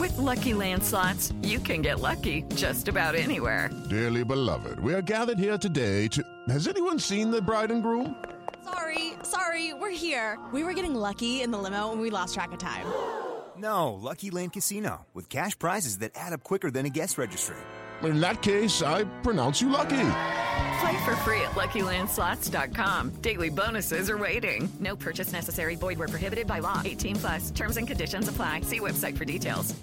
With Lucky Land Slots, you can get lucky just about anywhere. Dearly beloved, we are gathered here today to... Has anyone seen the bride and groom? Sorry, we're here. We were getting lucky in the limo and we lost track of time. No, Lucky Land Casino, with cash prizes that add up quicker than a guest registry. In that case, I pronounce you lucky. Play for free at LuckyLandSlots.com. Daily bonuses are waiting. No purchase necessary. Void where prohibited by law. 18 plus. Terms and conditions apply. See website for details.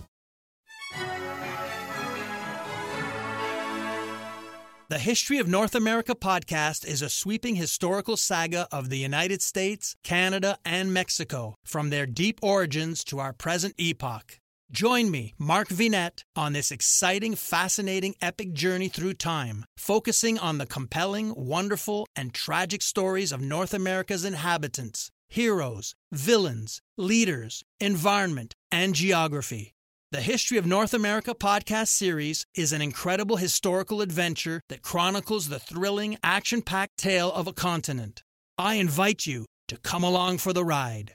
The History of North America podcast is a sweeping historical saga of the United States, Canada, and Mexico, from their deep origins to our present epoch. Join me, Mark Vinette, on this exciting, fascinating, epic journey through time, focusing on the compelling, wonderful, and tragic stories of North America's inhabitants, heroes, villains, leaders, environment, and geography. The History of North America podcast series is an incredible historical adventure that chronicles the thrilling, action-packed tale of a continent. I invite you to come along for the ride.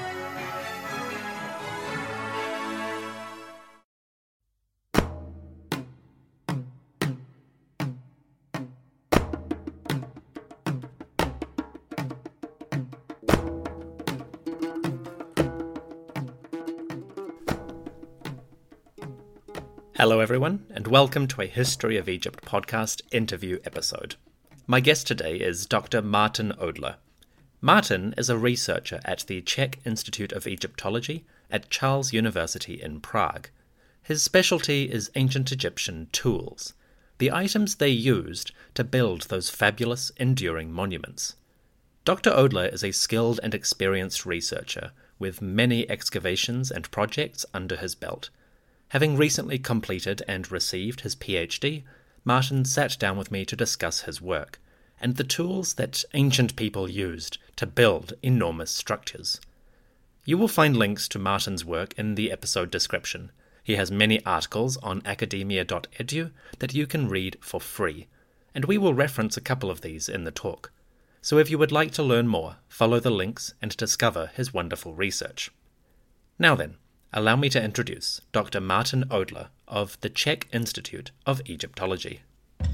Hello everyone, and welcome to a History of Egypt podcast interview episode. My guest today is Dr. Martin Odler. Martin is a researcher at the Czech Institute of Egyptology at Charles University in Prague. His specialty is ancient Egyptian tools, the items they used to build those fabulous, enduring monuments. Dr. Odler is a skilled and experienced researcher with many excavations and projects under his belt. Having recently completed and received his PhD, Martin sat down with me to discuss his work and the tools that ancient people used to build enormous structures. You will find links to Martin's work in the episode description. He has many articles on academia.edu that you can read for free, and we will reference a couple of these in the talk. So if you would like to learn more, follow the links and discover his wonderful research. Now then, allow me to introduce Dr. Martin Odler of the Czech Institute of Egyptology.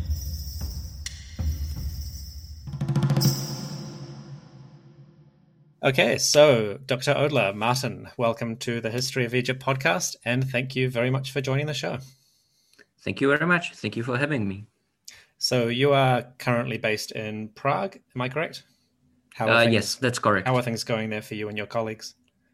Okay, so Dr. Odler, Martin, welcome to the History of Egypt podcast, and thank you very much for joining the show. Thank you very much. Thank you for having me. So you are currently based in Prague, am I correct? Yes, that's correct. How are things going there for you and your colleagues?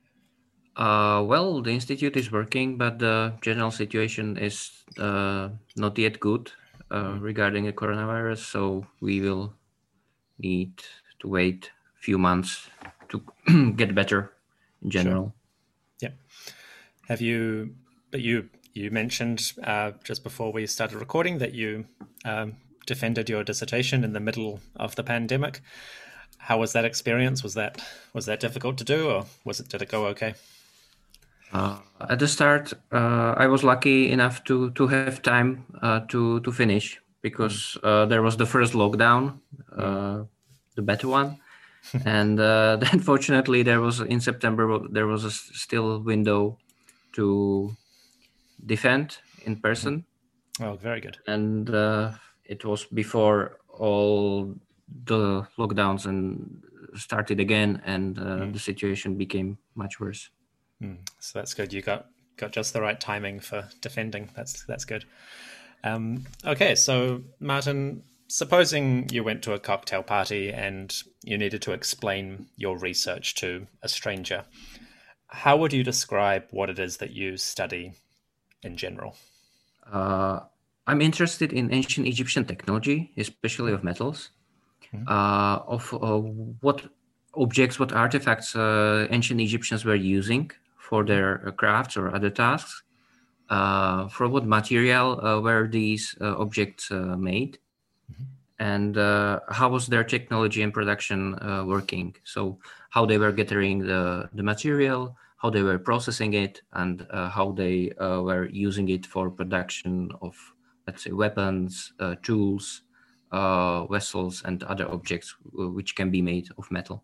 Well, the institute is working, but the general situation is not yet good regarding the coronavirus, so we will need to wait a few months to get better in general. Sure. Yeah. You mentioned just before we started recording that you defended your dissertation in the middle of the pandemic. How was that experience? Was that difficult to do, or did it go okay? At the start, I was lucky enough to have time to finish because there was the first lockdown, the better one, and unfortunately, in September there was a still window to defend in person. Oh, very good. And it was before all the lockdowns and started again, and the situation became much worse. So that's good. You got just the right timing for defending. That's good. Okay, so Martin, supposing you went to a cocktail party and you needed to explain your research to a stranger, how would you describe what it is that you study in general? I'm interested in ancient Egyptian technology, especially of metals, of what objects, what artifacts ancient Egyptians were using for their crafts or other tasks, from what material were these objects made, and how was their technology and production working. So how they were gathering the material, how they were processing it, and how they were using it for production of, let's say, weapons, tools, vessels, and other objects which can be made of metal,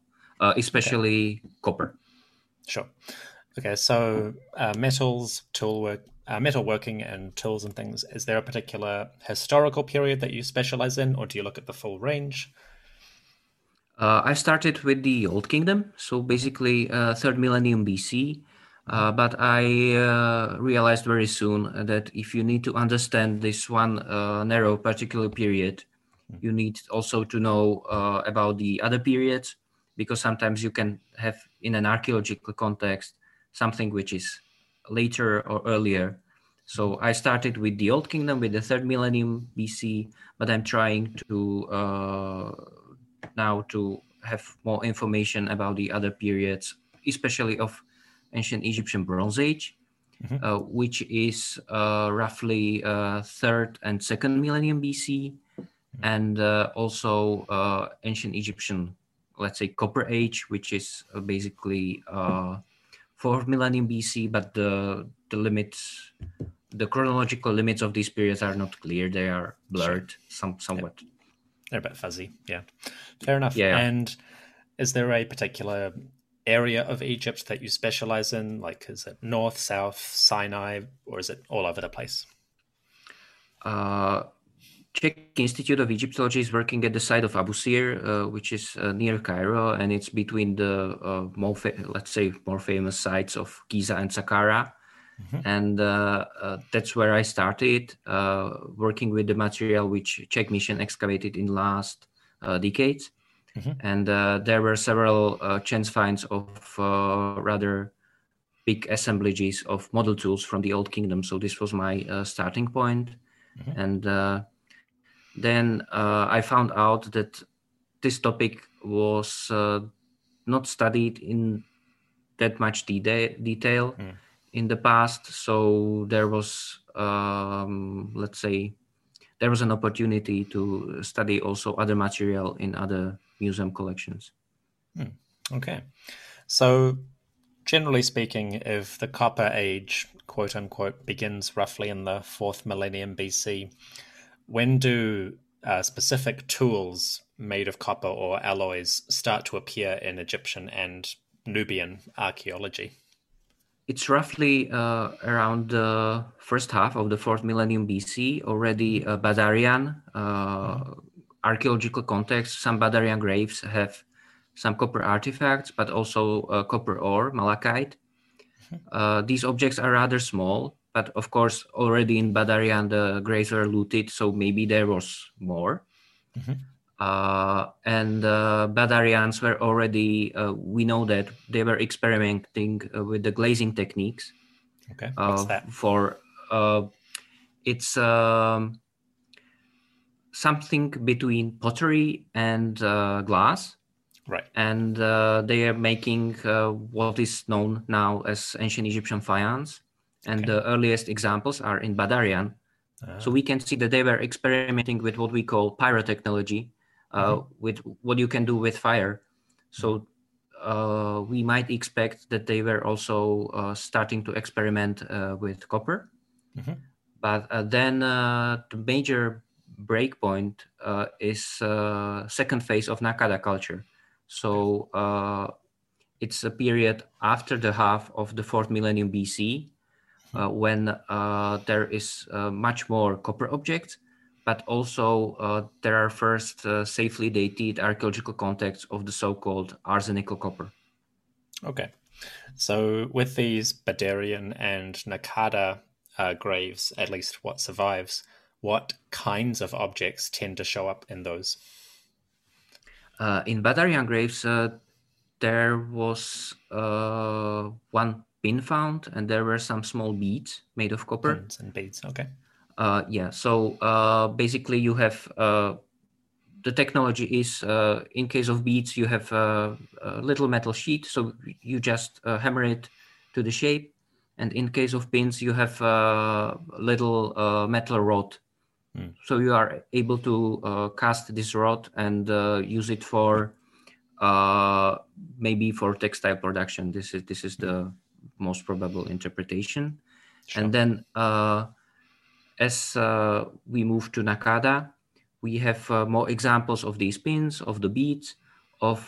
especially copper. Sure. Okay, so metals, tool work, metalworking and tools and things, is there a particular historical period that you specialize in, or do you look at the full range? I started with the Old Kingdom, so basically 3rd millennium BC. But I realized very soon that if you need to understand this one narrow particular period, you need also to know about the other periods, because sometimes you can have in an archaeological context something which is later or earlier. So I started with the Old Kingdom, with the 3rd millennium BC, but I'm trying to now to have more information about the other periods, especially of ancient Egyptian Bronze Age, which is roughly 3rd and 2nd millennium BC, and also ancient Egyptian, let's say, Copper Age, which is basically 4th millennium BC, but the limits, the chronological limits of these periods are not clear. They are blurred somewhat. Yep. They're a bit fuzzy, yeah. Fair enough. Yeah. And is there a particular area of Egypt that you specialize in? Like, is it north, south, Sinai, or is it all over the place? Czech Institute of Egyptology is working at the site of Abu Sir, which is near Cairo, and it's between the more famous sites of Giza and Saqqara. And that's where I started working with the material which Czech mission excavated in last decades. And there were several chance finds of rather big assemblages of model tools from the Old Kingdom. So this was my starting point. And then I found out that this topic was not studied in that much detail in the past. So there was, let's say, there was an opportunity to study also other material in other museum collections. Okay. So generally speaking, if the Copper Age, quote unquote, begins roughly in the 4th millennium BC, when do specific tools made of copper or alloys start to appear in Egyptian and Nubian archaeology? It's roughly around the first half of the 4th millennium BC. Already Badarian archaeological context. Some Badarian graves have some copper artifacts, but also copper ore, malachite. These objects are rather small, but of course, already in Badarian, the graves were looted, so maybe there was more. And Badarians were already, we know that they were experimenting with the glazing techniques. Okay, what's that? It's something between pottery and glass. Right. And they are making what is known now as ancient Egyptian faience. And the earliest examples are in Badarian. So we can see that they were experimenting with what we call pyrotechnology, with what you can do with fire. So we might expect that they were also starting to experiment with copper. But then the major breakpoint is second phase of Nakada culture. So it's a period after the half of the 4th millennium BC, when there is much more copper objects, but also there are first safely dated archaeological contexts of the so-called arsenical copper. Okay. So with these Badarian and Nakada graves, at least what survives, what kinds of objects tend to show up in those? In Badarian graves, there was one pin found, and there were some small beads made of copper. Pins and beads, okay. So basically you have, the technology is, in case of beads, you have a little metal sheet, so you just hammer it to the shape. And in case of pins, you have a little metal rod. So you are able to cast this rod and use it for maybe for textile production. This is the most probable interpretation. Sure. And then as we move to Nakada, we have more examples of these pins, of the beads, of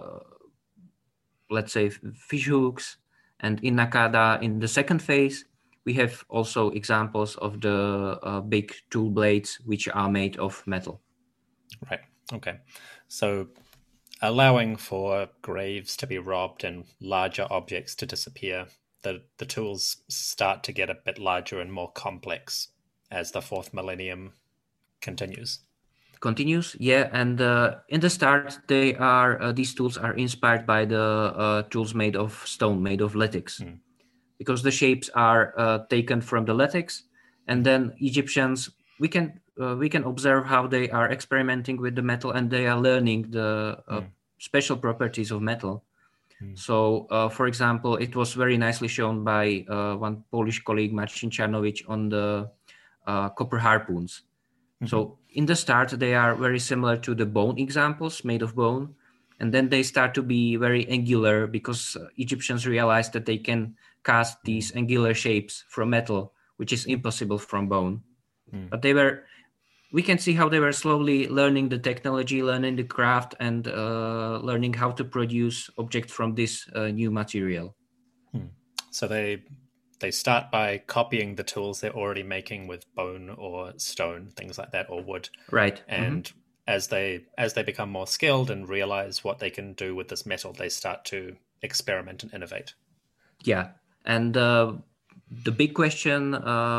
let's say fish hooks. And in Nakada, in the second phase, we have also examples of the big tool blades which are made of metal. Right. Okay. So allowing for graves to be robbed and larger objects to disappear, the tools start to get a bit larger and more complex as the fourth millennium continues. Yeah, and in the start, these tools are inspired by the tools made of stone, made of latex, because the shapes are taken from the latex, and then Egyptians we can observe how they are experimenting with the metal, and they are learning the special properties of metal. So, for example, it was very nicely shown by one Polish colleague, Marcin Czarnowicz, on the copper harpoons. So in the start, they are very similar to the bone examples made of bone. And then they start to be very angular because Egyptians realized that they can cast these angular shapes from metal, which is impossible from bone. But we can see how they were slowly learning the technology, learning the craft, and learning how to produce objects from this new material. So they start by copying the tools they're already making with bone or stone, things like that, or wood. Right. And as they become more skilled and realize what they can do with this metal, they start to experiment and innovate. Yeah. And the big question,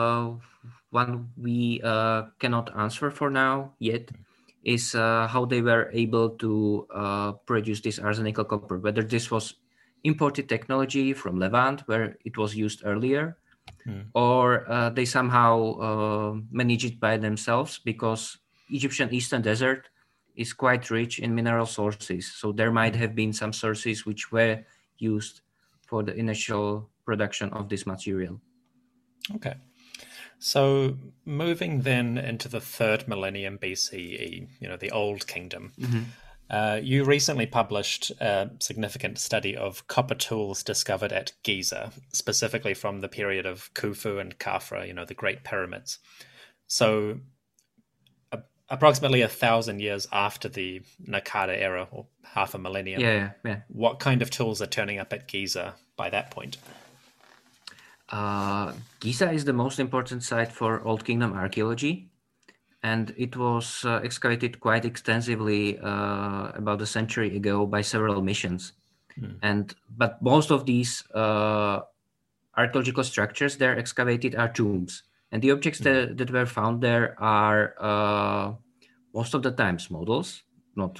one we cannot answer for now yet, is how they were able to produce this arsenical copper, whether this was imported technology from Levant, where it was used earlier, or they somehow manage it by themselves, because Egyptian Eastern Desert is quite rich in mineral sources. So there might have been some sources which were used for the initial production of this material. Okay. So moving then into the 3rd millennium BCE, the Old Kingdom, you recently published a significant study of copper tools discovered at Giza, specifically from the period of Khufu and Khafra, the Great Pyramids. So approximately 1,000 years after the Naqada era, or half a millennium, what kind of tools are turning up at Giza by that point? Giza is the most important site for Old Kingdom archaeology, and it was excavated quite extensively about a century ago by several missions. But most of these archaeological structures they're excavated are tombs, and the objects that were found there are most of the times models, not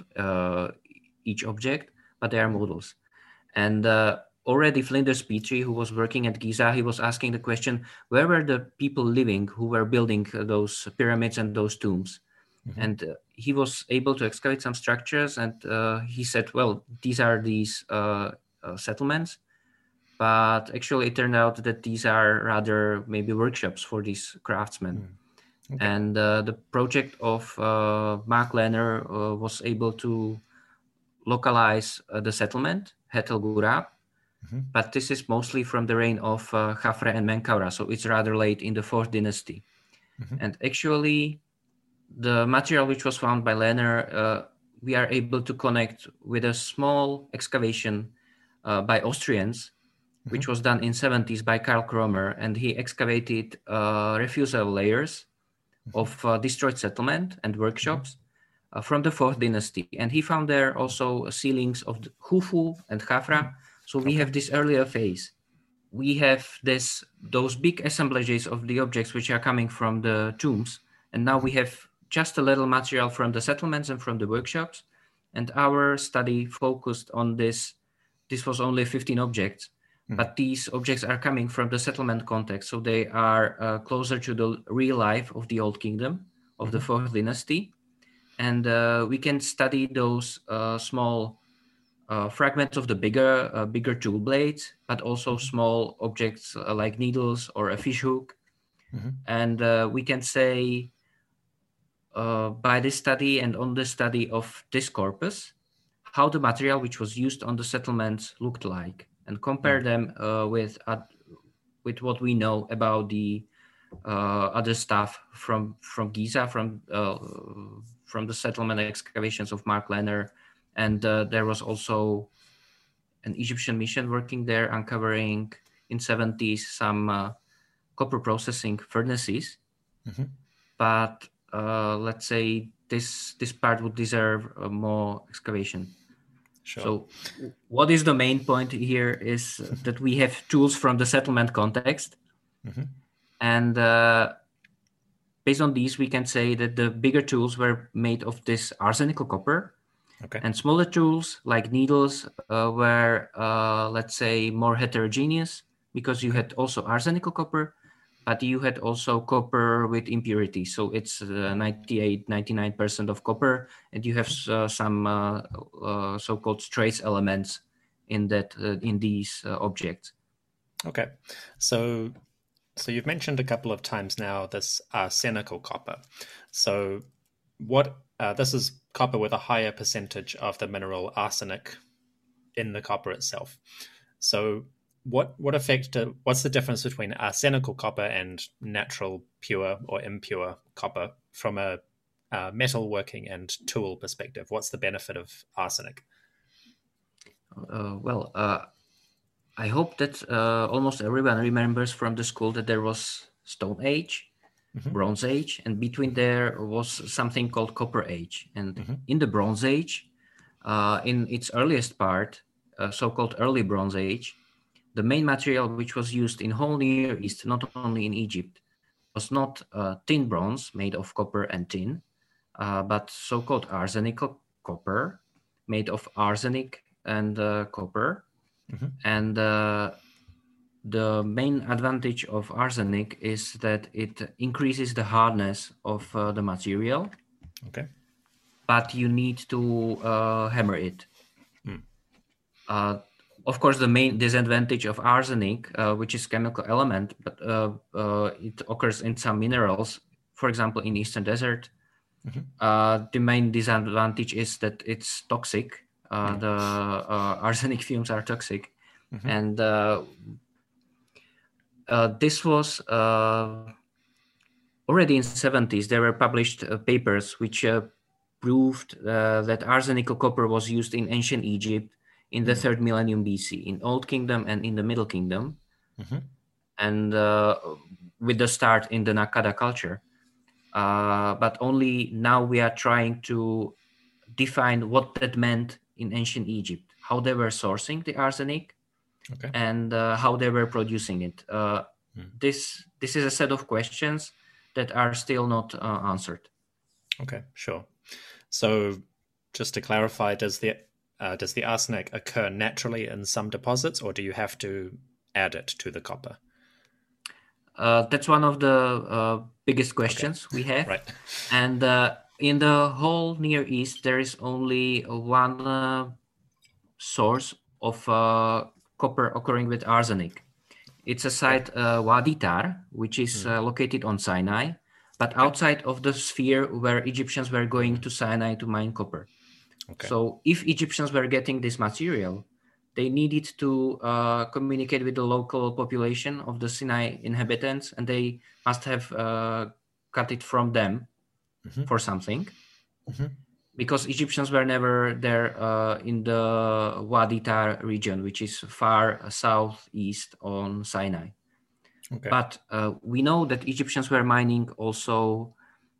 each object, but they are models. And already Flinders Petrie, who was working at Giza, he was asking the question, where were the people living who were building those pyramids and those tombs? And he was able to excavate some structures, and he said, well, these are these settlements, but actually it turned out that these are rather maybe workshops for these craftsmen. And the project of Mark Lehner was able to localize the settlement, Het El Ghurab, but this is mostly from the reign of Khafra and Menkaura, so it's rather late in the 4th dynasty. And actually, the material which was found by Lehner, we are able to connect with a small excavation by Austrians, which was done in 70s by Karl Kromer, and he excavated refusal layers of destroyed settlement and workshops from the 4th dynasty. And he found there also ceilings of Khufu and Khafra. So we have this earlier phase. We have those big assemblages of the objects which are coming from the tombs. And now we have just a little material from the settlements and from the workshops. And our study focused on this. This was only 15 objects, but these objects are coming from the settlement context. So they are closer to the real life of the Old Kingdom, of the 4th dynasty. And we can study those small fragments of the bigger tool blades, but also small objects like needles or a fish hook. And we can say by this study and on the study of this corpus, how the material which was used on the settlements looked like, and compare them with what we know about the other stuff from Giza, from the settlement excavations of Mark Lehner. And there was also an Egyptian mission working there, uncovering in 70s some copper processing furnaces. Mm-hmm. But let's say this part would deserve more excavation. Sure. So what is the main point here is that we have tools from the settlement context. Mm-hmm. And based on these, we can say that the bigger tools were made of this arsenical copper. Okay. And smaller tools like needles were, let's say, more heterogeneous because you had also arsenical copper, but you had also copper with impurities. So it's 99% of copper, and you have some so-called trace elements in that in these objects. Okay. So you've mentioned a couple of times now this arsenical copper. So what this is copper with a higher percentage of the mineral arsenic in the copper itself. So what's the difference between arsenical copper and natural pure or impure copper from a metalworking and tool perspective? What's the benefit of arsenic? I hope that almost everyone remembers from the school that there was Stone Age, Mm-hmm. Bronze Age, and between there was something called Copper Age. And Mm-hmm. in the Bronze Age, in its earliest part, so-called Early Bronze Age, the main material which was used in whole Near East, not only in Egypt, was not tin bronze made of copper and tin, but so-called arsenical copper made of arsenic and copper. Mm-hmm. And the main advantage of arsenic is that it increases the hardness of the material. Okay. But you need to hammer it. Mm. Of course, the main disadvantage of arsenic, which is chemical element, but it occurs in some minerals, for example, in Eastern Desert. Mm-hmm. The main disadvantage is that it's toxic. The arsenic fumes are toxic. Mm-hmm. And this was already in the 70s. There were published papers which proved that arsenical copper was used in ancient Egypt in the 3rd millennium BC, in Old Kingdom and in the Middle Kingdom, Mm-hmm. and with the start in the Nakada culture. But only now we are trying to define what that meant in ancient Egypt, how they were sourcing the arsenic, Okay. and how they were producing it. This is a set of questions that are still not answered. Okay, sure. So just to clarify, does the arsenic occur naturally in some deposits, or do you have to add it to the copper? That's one of the biggest questions we have. Right. And in the whole Near East, there is only one source of copper occurring with arsenic. It's a site, Wadi Tar, which is located on Sinai, but outside of the sphere where Egyptians were going to Sinai to mine copper. Okay. So if Egyptians were getting this material, they needed to communicate with the local population of the Sinai inhabitants, and they must have cut it from them for something. Mm-hmm. Because Egyptians were never there in the Wadi Tar region, which is far southeast on Sinai. Okay. But we know that Egyptians were mining also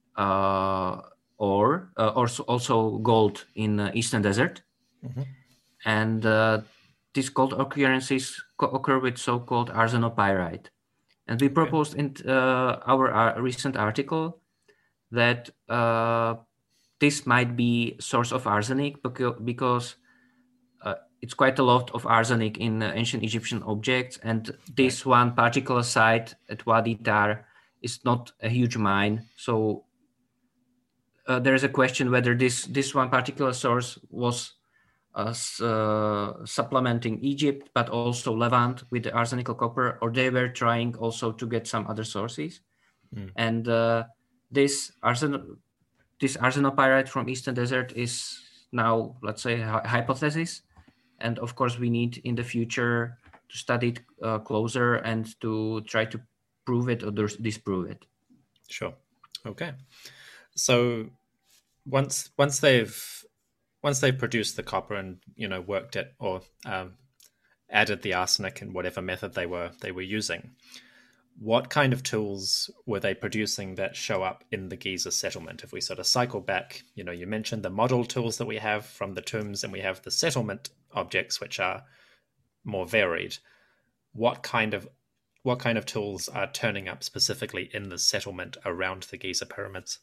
ore, also gold in Eastern Desert. Mm-hmm. And these gold occurrences occur with so-called arsenopyrite. And we proposed in our recent article that this might be source of arsenic because it's quite a lot of arsenic in ancient Egyptian objects, and this one particular site at Wadi Tar is not a huge mine. So there is a question whether this one particular source was supplementing Egypt, but also Levant with the arsenical copper, or they were trying also to get some other sources. And this arsenopyrite from Eastern Desert is now, let's say, a hypothesis. And of course, we need in the future to study it closer and to try to prove it or disprove it. Sure. Okay. So once they've produced the copper and worked it or added the arsenic in whatever method they were using, what kind of tools were they producing that show up in the Giza settlement? If we sort of cycle back, you mentioned the model tools that we have from the tombs, and we have the settlement objects, which are more varied. What kind of tools are turning up specifically in the settlement around the Giza pyramids?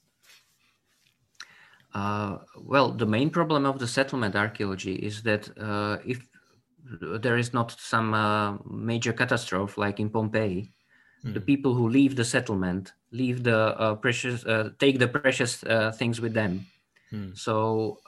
Well, the main problem of the settlement archaeology is that if there is not some major catastrophe like in Pompeii, the people who leave the settlement leave the take the precious things with them. So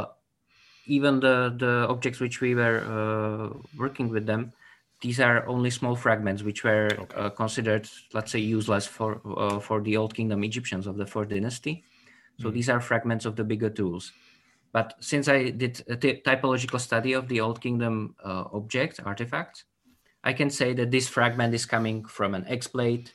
even the objects which we were working with them, these are only small fragments which were considered, let's say, useless for the Old Kingdom Egyptians of the 4th dynasty. So these are fragments of the bigger tools. But since I did a typological study of the Old Kingdom artifacts, I can say that this fragment is coming from an X-blade,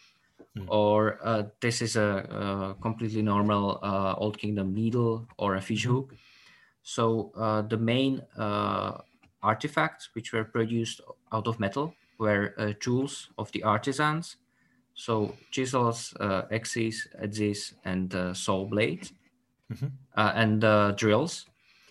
or this is a completely normal Old Kingdom needle or a fish hook. So the main artifacts which were produced out of metal were tools of the artisans. So chisels, axes, adzes, and saw blades, and drills.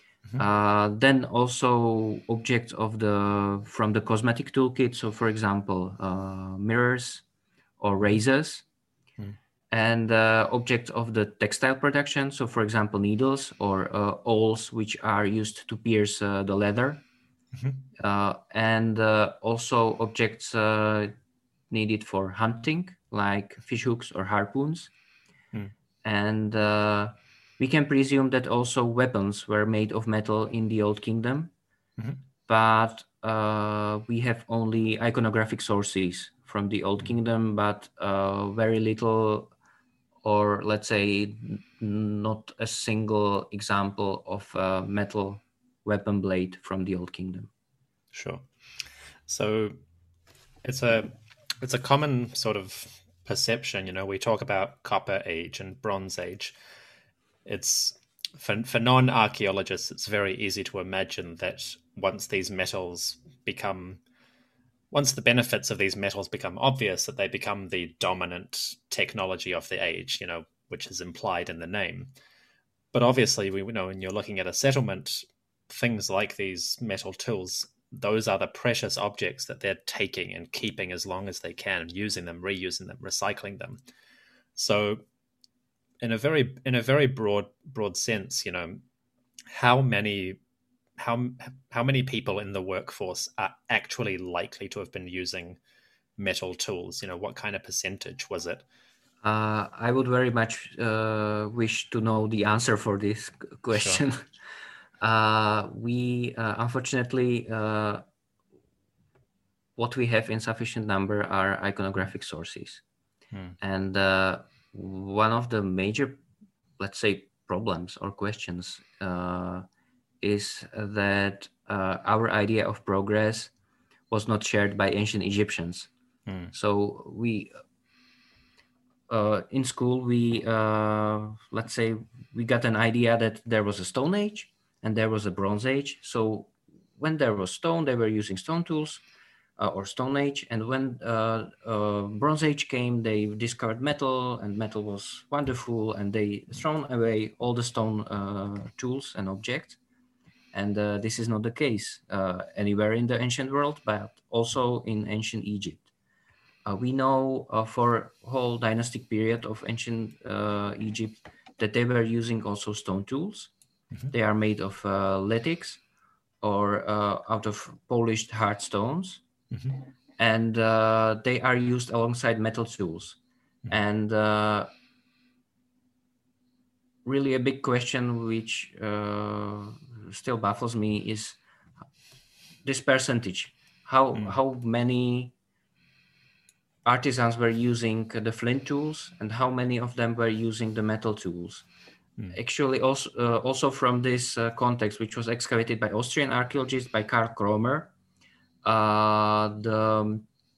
Then also objects from the cosmetic toolkit. So, for example, mirrors or razors, and objects of the textile production. So, for example, needles or awls, which are used to pierce the leather, and also objects needed for hunting, like fish hooks or harpoons. And we can presume that also weapons were made of metal in the Old Kingdom, but we have only iconographic sources from the Old Kingdom, but very little, or let's say not a single example of a metal weapon blade from the Old Kingdom. Sure. So it's a common sort of perception, we talk about Copper Age and Bronze Age. It's for non-archaeologists, it's very easy to imagine that once the benefits of these metals become obvious, that they become the dominant technology of the age, which is implied in the name. But obviously, we know when you're looking at a settlement, things like these metal tools, those are the precious objects that they're taking and keeping as long as they can, using them, reusing them, recycling them. So in a very broad sense, how many people in the workforce are actually likely to have been using metal tools? What kind of percentage was it? I would very much wish to know the answer for this question. Sure. We unfortunately, what we have in sufficient number are iconographic sources. And one of the major, let's say, problems or questions is that our idea of progress was not shared by ancient Egyptians. So we, in school, let's say we got an idea that there was a Stone Age and there was a Bronze Age. So when there was stone, they were using stone tools or Stone Age. And when Bronze Age came, they discovered metal, and metal was wonderful, and they thrown away all the stone tools and objects. And this is not the case anywhere in the ancient world, but also in ancient Egypt. We know for whole dynastic period of ancient Egypt that they were using also stone tools. They are made of latex or out of polished hard stones. And they are used alongside metal tools. And really a big question which still baffles me is this percentage. How many artisans were using the flint tools and how many of them were using the metal tools? Actually, also from this context, which was excavated by Austrian archaeologist by Karl Kromer, the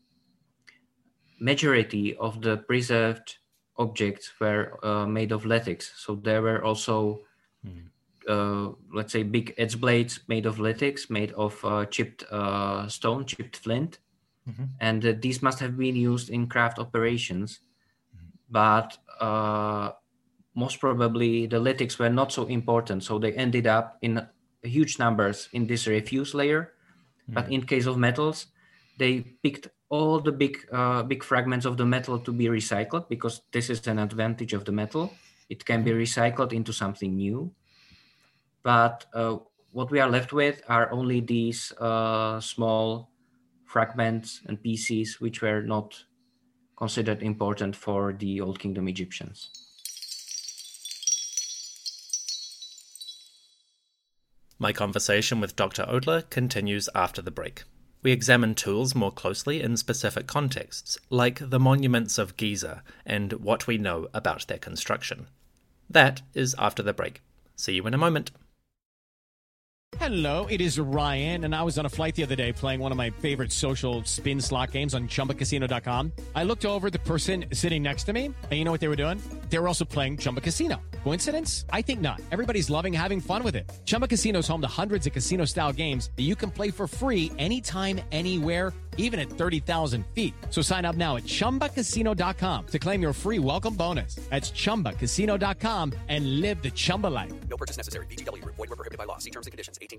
majority of the preserved objects were made of latex. So there were also, let's say, big edge blades made of latex, made of chipped stone, chipped flint. And these must have been used in craft operations. But most probably the lithics were not so important, so they ended up in huge numbers in this refuse layer. But in case of metals, they picked all the big fragments of the metal to be recycled, because this is an advantage of the metal. It can be recycled into something new. But what we are left with are only these small fragments and pieces which were not considered important for the Old Kingdom Egyptians. My conversation with Dr. Odler continues after the break. We examine tools more closely in specific contexts, like the monuments of Giza and what we know about their construction. That is after the break. See you in a moment. Hello, it is Ryan, and I was on a flight the other day playing one of my favorite social spin slot games on ChumbaCasino.com. I looked over at the person sitting next to me, and you know what they were doing? They were also playing Chumba Casino. Coincidence? I think not. Everybody's loving having fun with it. Chumba Casino is home to hundreds of casino-style games that you can play for free anytime, anywhere, even at 30,000 feet. So sign up now at ChumbaCasino.com to claim your free welcome bonus. That's ChumbaCasino.com and live the Chumba life. No purchase necessary. VGW. Void where prohibited by law. See terms and conditions. 18+.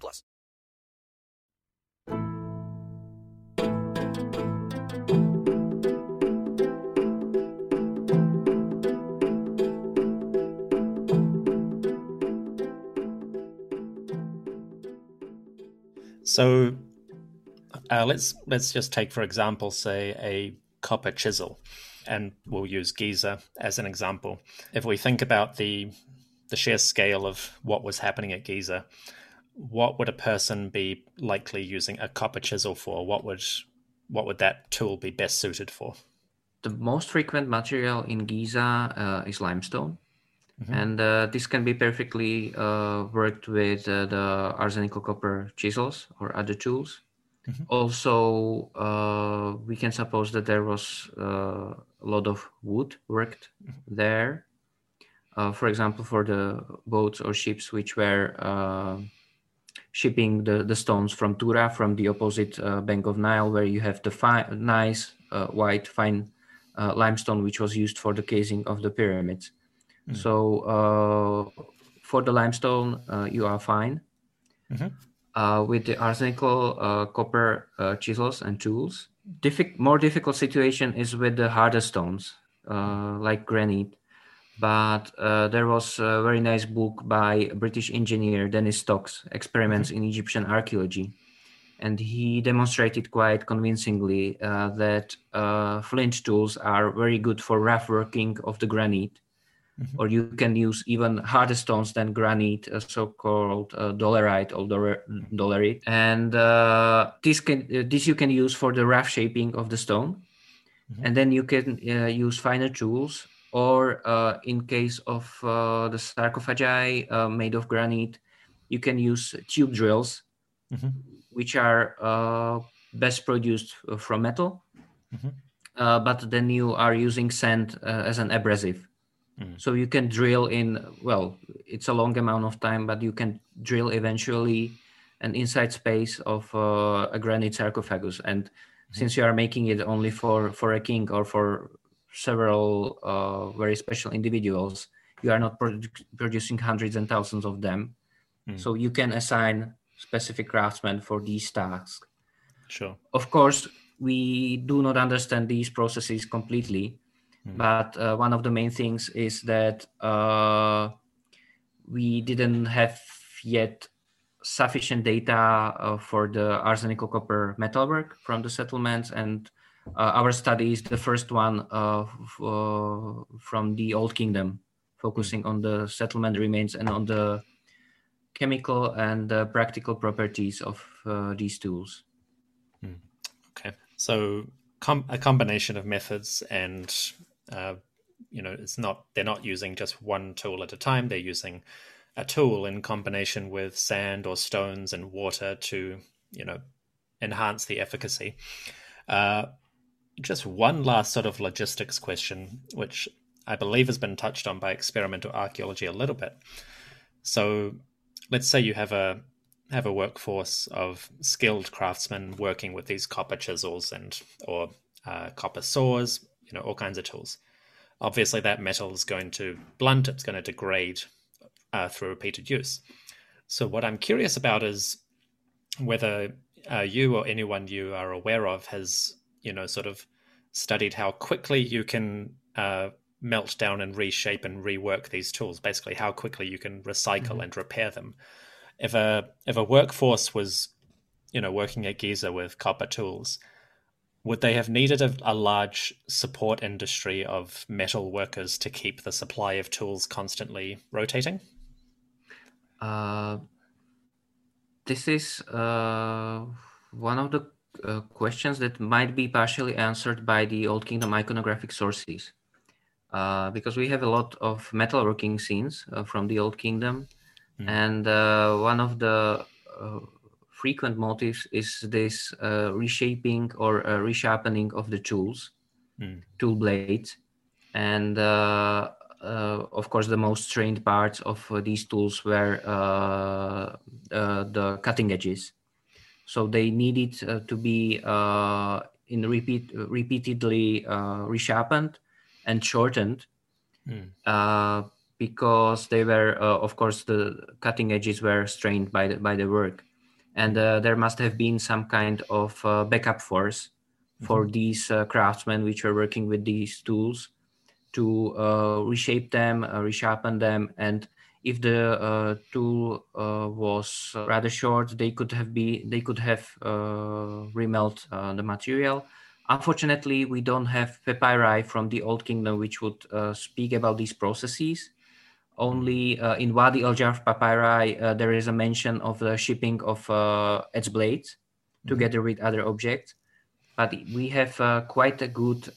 So let's just take, for example, say a copper chisel, and we'll use Giza as an example. If we think about the sheer scale of what was happening at Giza, what would a person be likely using a copper chisel for? What would that tool be best suited for? The most frequent material in Giza is limestone. And this can be perfectly worked with the arsenical copper chisels or other tools. Also, we can suppose that there was a lot of wood worked there. For example, for the boats or ships which were shipping the stones from Tura, from the opposite bank of Nile, where you have the nice white fine limestone which was used for the casing of the pyramids. So for the limestone, you are fine. With the arsenical copper chisels and tools, more difficult situation is with the harder stones, like granite. But there was a very nice book by a British engineer, Dennis Stokes, Experiments in Egyptian Archaeology. And he demonstrated quite convincingly that flint tools are very good for rough working of the granite. Or you can use even harder stones than granite, so-called dolerite or dolerite. And this you can use for the rough shaping of the stone. And then you can use finer tools, or in case of the sarcophagi made of granite, you can use tube drills, which are best produced from metal. But then you are using sand as an abrasive. So you can drill in, well, it's a long amount of time, but you can drill eventually an inside space of a granite sarcophagus. And since you are making it only for a king or for several very special individuals, you are not producing hundreds and thousands of them. So you can assign specific craftsmen for these tasks. Sure. Of course, we do not understand these processes completely. But one of the main things is that we didn't have yet sufficient data for the arsenical copper metalwork from the settlements, and our study is the first one from the Old Kingdom, focusing on the settlement remains and on the chemical and practical properties of these tools. Okay, so a combination of methods, and they're not using just one tool at a time. They're using a tool in combination with sand or stones and water to, enhance the efficacy. Just one last sort of logistics question, which I believe has been touched on by experimental archaeology a little bit. So let's say you have a have a workforce of skilled craftsmen working with these copper chisels or copper saws, all kinds of tools. Obviously, that metal is going to blunt, it's going to degrade through repeated use. So what I'm curious about is whether you or anyone you are aware of has, sort of studied how quickly you can melt down and reshape and rework these tools, basically how quickly you can recycle and repair them. If a workforce was, working at Giza with copper tools, would they have needed a large support industry of metal workers to keep the supply of tools constantly rotating? This is one of the questions that might be partially answered by the Old Kingdom iconographic sources, because we have a lot of metalworking scenes from the Old Kingdom, and one of the frequent motifs is this reshaping or resharpening of the tools, tool blades, and of course the most strained parts of these tools were the cutting edges. So they needed to be repeatedly resharpened and shortened because they were, of course, the cutting edges were strained by the work. And there must have been some kind of backup force for these craftsmen which were working with these tools to reshape them, resharpen them. And if the tool was rather short, they could have remelt the material. Unfortunately, we don't have papyri from the Old Kingdom which would speak about these processes. Only in Wadi al-Jarf papyri, there is a mention of the shipping of edge blades together with other objects. But we have quite a good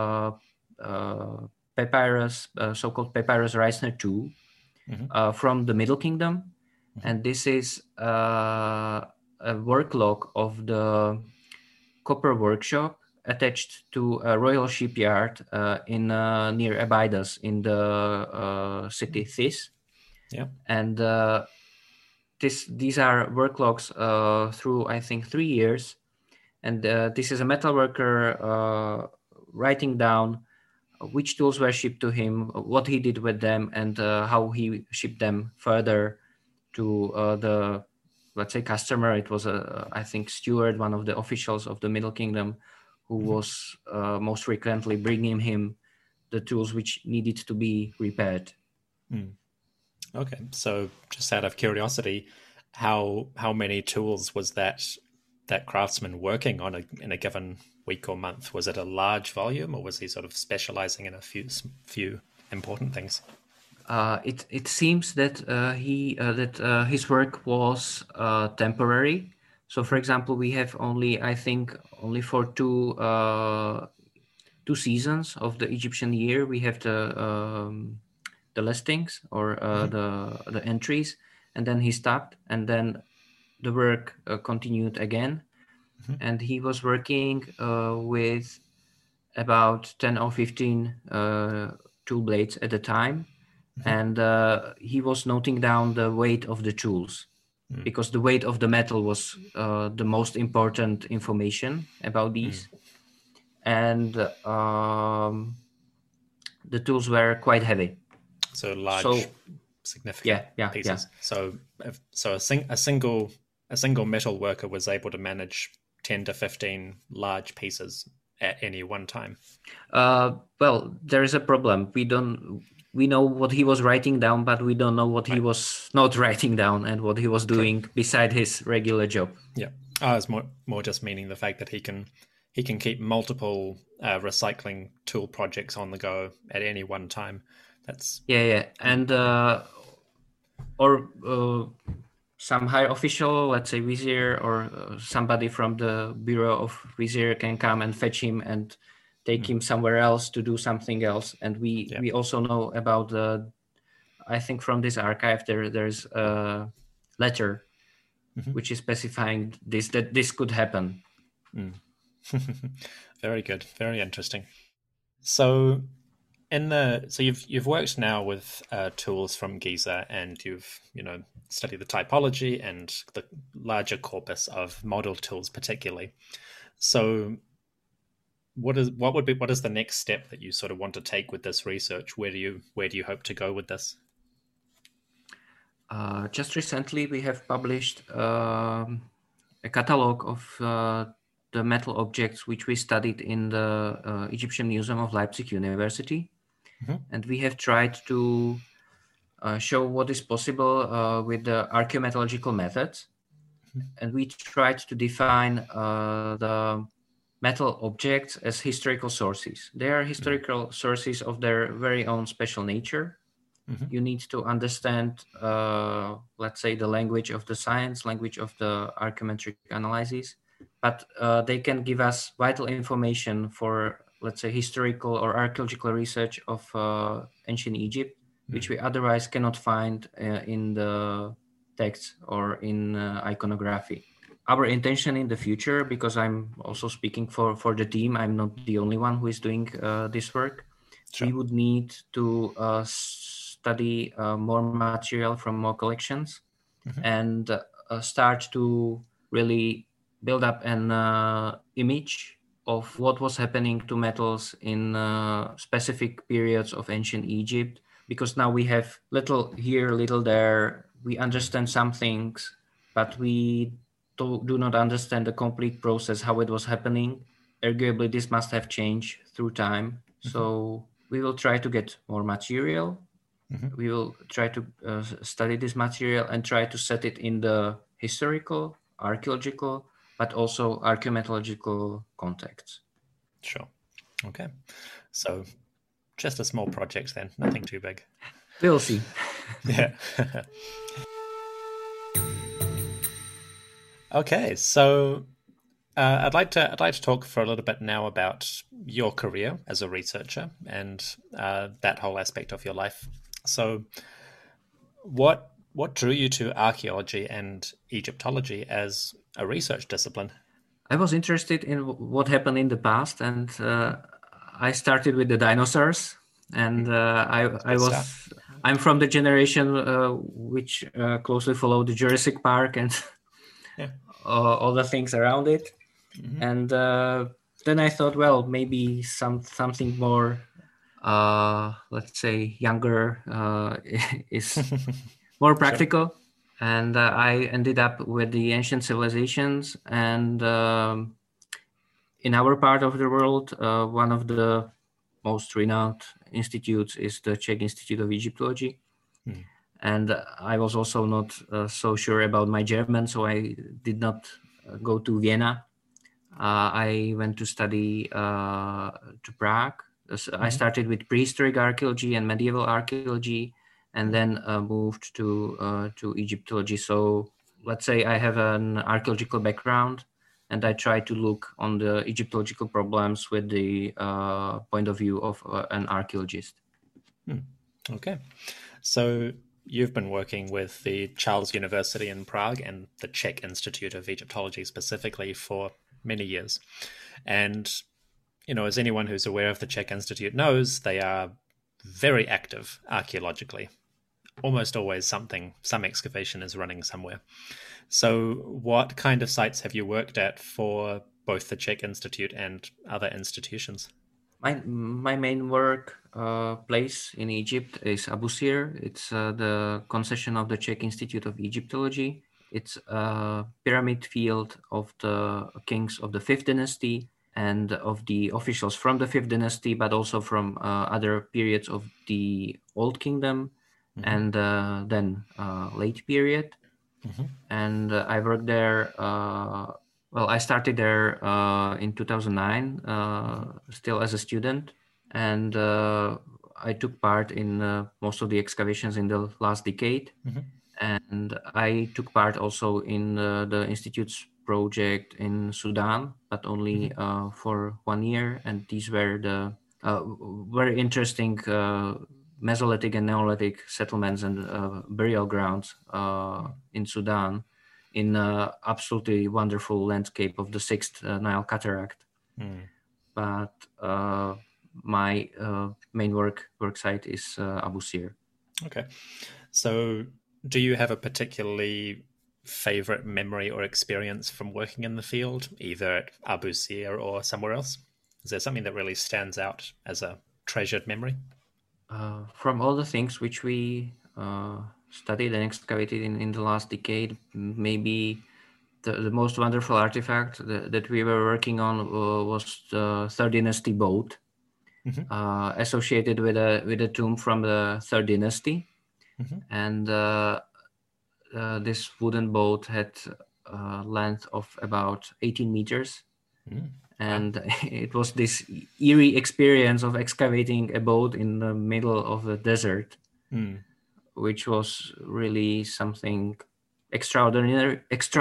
papyrus, so-called Papyrus Reisner II, from the Middle Kingdom. And this is a work log of the copper workshop attached to a royal shipyard in near Abydos in the city This. Yeah. And these are work logs through, I think, 3 years. And this is a metalworker writing down which tools were shipped to him, what he did with them, and how he shipped them further to the, let's say, customer. It was, I think, steward, one of the officials of the Middle Kingdom, who was most frequently bringing him the tools which needed to be repaired. Okay, so just out of curiosity, how many tools was that craftsman working on in a given week or month? Was it a large volume, or was he sort of specializing in a few important things? It seems that his work was temporary. So, for example, we have only for two seasons of the Egyptian year, we have the listings or the entries, and then he stopped, and then the work continued again. And he was working with about 10 or 15 tool blades at a time. And he was noting down the weight of the tools, because the weight of the metal was the most important information about these. And the tools were quite heavy. So large, significant pieces. Yeah. So a single metal worker was able to manage 10 to 15 large pieces at any one time. Well, there is a problem. We know what he was writing down, but we don't know what he was not writing down and what he was doing beside his regular job. Yeah, I was more just meaning the fact that he can keep multiple recycling tool projects on the go at any one time. That's and some high official, let's say vizier, or somebody from the Bureau of Vizier can come and fetch him and take him somewhere else to do something else. And we also know about I think from this archive there's a letter which is specifying that this could happen. Very good, very interesting. So So you've worked now with tools from Giza, and you've studied the typology and the larger corpus of model tools, particularly. So, what is the next step that you sort of want to take with this research? Where do you hope to go with this? Just recently, we have published a catalog of the metal objects which we studied in the Egyptian Museum of Leipzig University. Mm-hmm. And we have tried to show what is possible with the archaeometallurgical methods. Mm-hmm. And we tried to define the metal objects as historical sources. They are historical sources of their very own special nature. Mm-hmm. You need to understand, let's say, the language of the science, language of the archaeometric analysis, but they can give us vital information for, let's say, historical or archaeological research of ancient Egypt, which we otherwise cannot find in the texts or in iconography. Our intention in the future, because I'm also speaking for the team, I'm not the only one who is doing this work. Sure. We would need to study more material from more collections, mm-hmm. and start to really build up an image of what was happening to metals in specific periods of ancient Egypt, because now we have little here, little there. We understand some things, but we do not understand the complete process, how it was happening. Arguably, this must have changed through time. Mm-hmm. So we will try to get more material. Mm-hmm. We will try to study this material and try to set it in the historical, archaeological, but also archaeometallurgical contexts. Sure. Okay. So just a small project then, nothing too big. We'll see. Yeah. Okay, so I'd like to talk for a little bit now about your career as a researcher and that whole aspect of your life. So, what drew you to archaeology and Egyptology as a research discipline? I was interested in what happened in the past, and I started with the dinosaurs. And I'm from the generation which closely followed the Jurassic Park and all the things around it. Mm-hmm. And then I thought, well, maybe something more, let's say, younger is more practical. Sure. And I ended up with the ancient civilizations. And in our part of the world, one of the most renowned institutes is the Czech Institute of Egyptology. Mm. And I was also not so sure about my German, so I did not go to Vienna. I went to study to Prague. Mm-hmm. I started with prehistoric archaeology and medieval archaeology, and then moved to Egyptology. So let's say I have an archaeological background, and I try to look on the Egyptological problems with the point of view of an archaeologist. Okay. So you've been working with the Charles University in Prague and the Czech Institute of Egyptology specifically for many years. And, as anyone who's aware of the Czech Institute knows, they are very active archaeologically. Almost always some excavation is running somewhere. So what kind of sites have you worked at for both the Czech Institute and other institutions? My main work place in Egypt is Abusir. It's the concession of the Czech Institute of Egyptology. It's a pyramid field of the kings of the 5th dynasty and of the officials from the 5th dynasty, but also from other periods of the Old Kingdom, mm-hmm. and then late period. Mm-hmm. And I worked there. I started there in 2009, still as a student, and I took part in most of the excavations in the last decade. Mm-hmm. And I took part also in the Institute's project in Sudan, but only mm-hmm. For 1 year. And these were the very interesting Mesolithic and Neolithic settlements and burial grounds in Sudan, in absolutely wonderful landscape of the 6th Nile Cataract. Mm. But my main work site is Abu Sir. Okay. So do you have a particularly favorite memory or experience from working in the field, either at Abu Sir or somewhere else? Is there something that really stands out as a treasured memory? From all the things which we studied and excavated in the last decade, maybe the most wonderful artifact that we were working on was the Third Dynasty boat, associated with a tomb from the Third Dynasty. And this wooden boat had a length of about 18 meters. And it was this eerie experience of excavating a boat in the middle of the desert, which was really something extraordinary.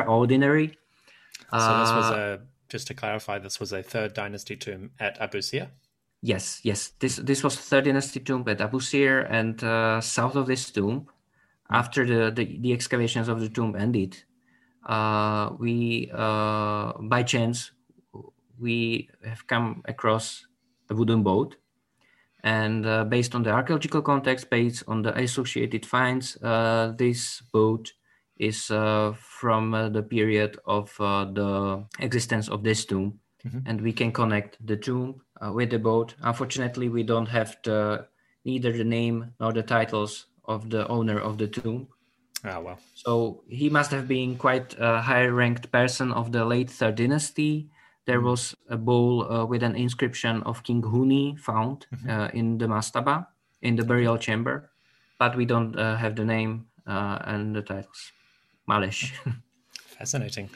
So this was just to clarify, this was a Third Dynasty tomb at Abu Sir? Yes. This was Third Dynasty tomb at Abu Sir, and south of this tomb, after the excavations of the tomb ended, we by chance we have come across a wooden boat, and based on the archaeological context, based on the associated finds, this boat is from the period of the existence of this tomb, and we can connect the tomb with the boat. Unfortunately, we don't have neither the name nor the titles of the owner of the tomb. Oh, well. So he must have been quite a high-ranked person of the late Third Dynasty. There was a bowl with an inscription of King Huni found in the mastaba, in the burial chamber, but we don't have the name and the titles. Malish. Fascinating.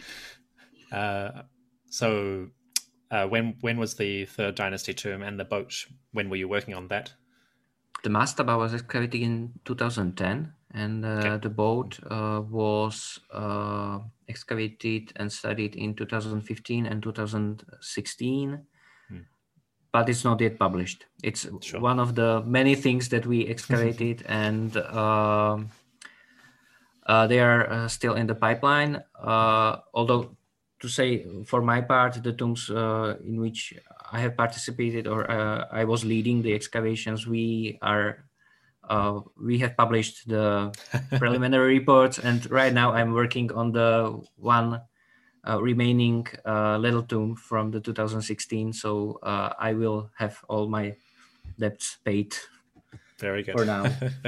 So when was the Third Dynasty tomb and the boat? When were you working on that? The mastaba was excavated in 2010, and the boat was excavated and studied in 2015 and 2016, but it's not yet published. It's one of the many things that we excavated, and they are still in the pipeline. Although, to say for my part, the tombs in which I have participated or I was leading the excavations, we have published the preliminary reports, and right now I'm working on the one remaining little tomb from the 2016. So I will have all my debts paid. Very good. For now.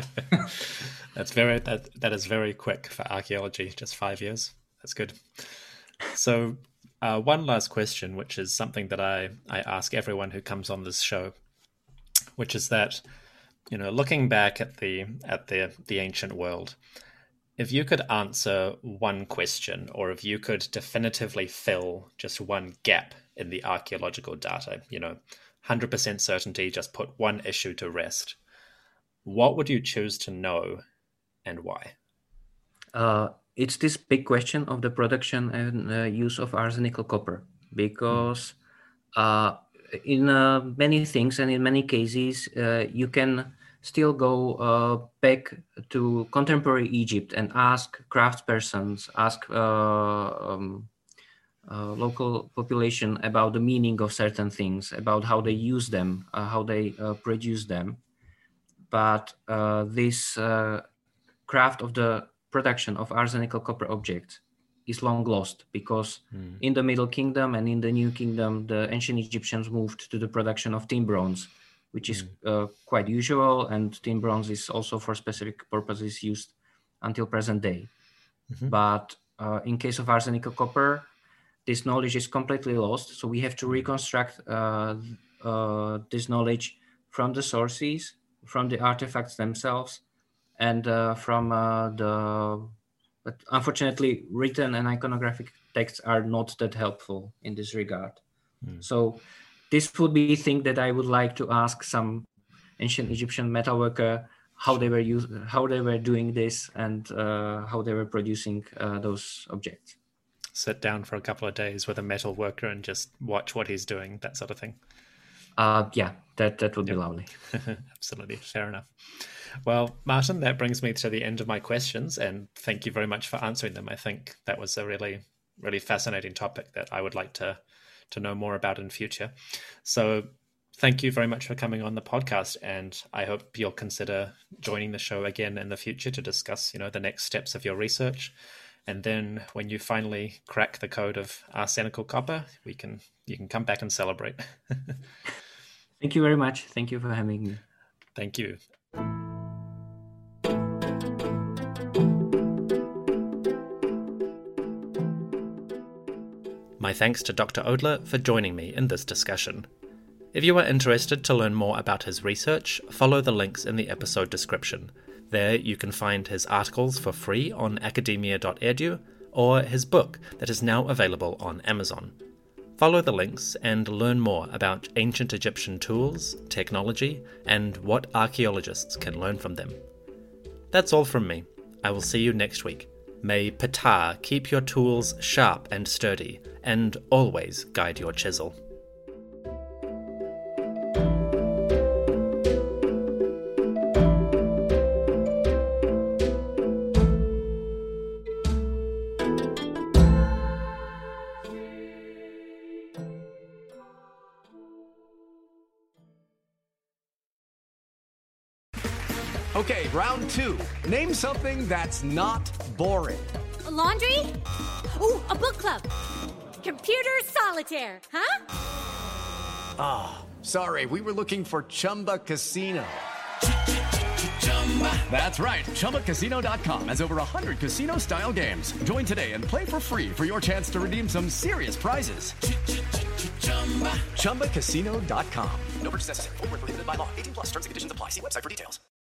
That is very quick for archaeology. Just 5 years. That's good. So one last question, which is something that I ask everyone who comes on this show, which is that, looking back at the ancient world, if you could answer one question, or if you could definitively fill just one gap in the archaeological data, 100% certainty, just put one issue to rest, what would you choose to know and why? It's this big question of the production and use of arsenical copper, because in many things and in many cases, you can still go back to contemporary Egypt and ask craftspersons, ask local population about the meaning of certain things, about how they use them, how they produce them. But this craft of the production of arsenical copper objects is long lost, because in the Middle Kingdom and in the New Kingdom, the ancient Egyptians moved to the production of tin bronze, which is quite usual, and tin bronze is also for specific purposes used until present day. But in case of arsenical copper, this knowledge is completely lost, so we have to reconstruct this knowledge from the sources, from the artifacts themselves, and but unfortunately, written and iconographic texts are not that helpful in this regard. So this would be a thing that I would like to ask some ancient Egyptian metalworker, how they were doing this, and how they were producing those objects. Sit down for a couple of days with a metal worker and just watch what he's doing, that sort of thing. Yeah, that would be lovely. Absolutely, fair enough. Well, Martin, that brings me to the end of my questions, and thank you very much for answering them. I think that was a really, really fascinating topic that I would like to know more about in future. So Thank you very much for coming on the podcast, and I hope you'll consider joining the show again in the future to discuss, the next steps of your research. And then when you finally crack the code of arsenical copper, you can come back and celebrate. Thank you very much. Thank you for having me. Thank you. My thanks to Dr. Odler for joining me in this discussion. If you are interested to learn more about his research, follow the links in the episode description. There you can find his articles for free on academia.edu or his book that is now available on Amazon. Follow the links and learn more about ancient Egyptian tools, technology, and what archaeologists can learn from them. That's all from me. I will see you next week. May Ptah keep your tools sharp and sturdy, and always guide your chisel. Okay, round two. Name something that's not boring. A laundry? Ooh, a book club. Computer solitaire, huh? Ah, sorry, we were looking for Chumba Casino. That's right, ChumbaCasino.com has over 100 casino-style games. Join today and play for free for your chance to redeem some serious prizes. ChumbaCasino.com. No purchase necessary. Void where prohibited by law. 18+ terms and conditions apply. See website for details.